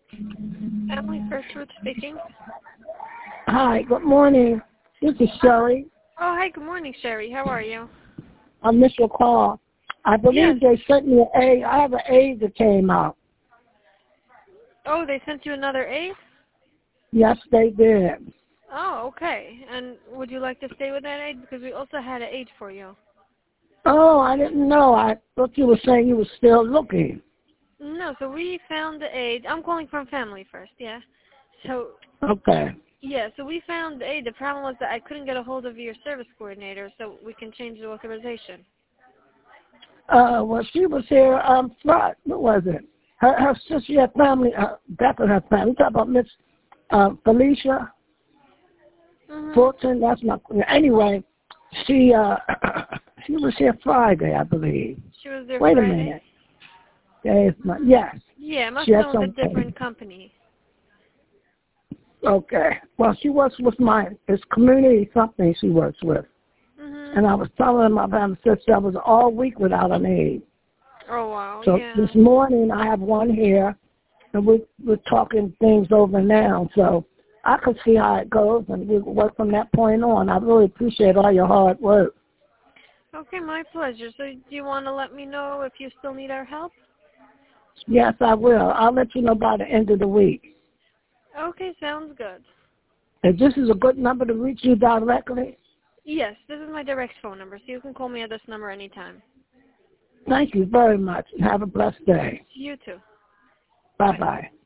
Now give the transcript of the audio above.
Family First Ruth speaking. Hi, good morning. This is Sherry. Oh, hi, good morning, Sherry. How are you? I missed your call. I believe they sent me an aid. I have an aid that came out. Oh, they sent you another aid? Yes, they did. Oh, okay. And would you like to stay with that aid? Because we also had an aid for you. Oh, I didn't know. I thought you were saying you were still looking. No, so we found the aid. I'm calling from Family First, yeah. So, Okay. yeah, so we found the aid. The problem was that I couldn't get a hold of your service coordinator, so we can change the authorization. Well, she was here, Friday. What was it? Her sister, she had family, Beth and her family. We talk about Miss Felicia Fulton. That's not, anyway, she was here Friday, I believe. She was there Wait Friday? a minute. Yes. Yeah, it must She had have been with a some. different company. Okay. Well, she works with it's community something she works with. And I was telling my sister I was all week without an aide. Oh, wow, So yeah. this morning I have one here, and we're talking things over now. So I can see how it goes, and we'll work from that point on. I really appreciate all your hard work. Okay, my pleasure. So do you want to let me know if you still need our help? Yes, I will. I'll let you know by the end of the week. Okay, sounds good. And this is a good number to reach you directly? Yes, this is my direct phone number, so you can call me at this number anytime. Thank you very much. Have a blessed day. You too. Bye-bye.